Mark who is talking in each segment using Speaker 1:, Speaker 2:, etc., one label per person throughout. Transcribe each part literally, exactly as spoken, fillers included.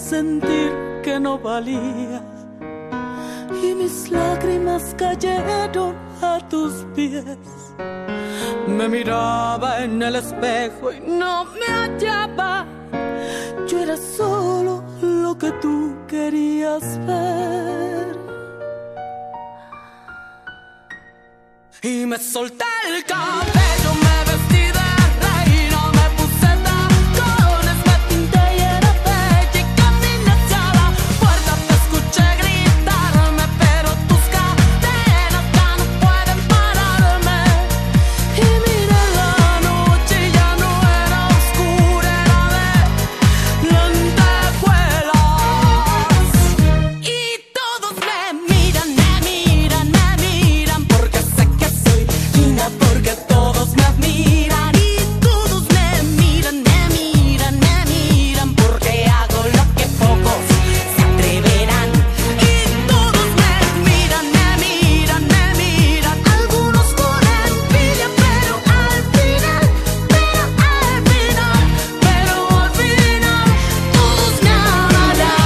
Speaker 1: sentir que no valía y mis lágrimas cayeron a tus pies. Me miraba en el espejo y no me hallaba. Yo era solo lo que tú querías ver. Y me solté el cabello, me vestí de reina, me puse tacones, me pinté y era bella y caminé hacia la puerta. Te escuché gritarme, pero tus cadenas ya no pueden pararme. Y miré la noche y ya no era oscura, era de lentejuelas. Y todos me miran, me miran, me miran, porque sé que soy linda, porque todos me admiran. Y todos me miran, me miran, me miran, porque hago lo que pocos se atreverán. Y todos me miran, me miran, me miran, algunos con envidia, pero al final, pero al final, pero al final, todos me amarán.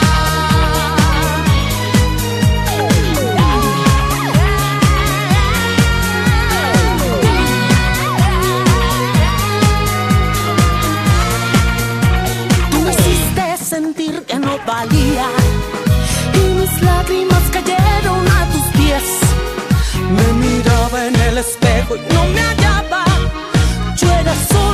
Speaker 1: Tú me hiciste sentir que no valía y mis lágrimas cayeron a tus pies. Me miraba en el espejo y no me hallaba. Yo era solo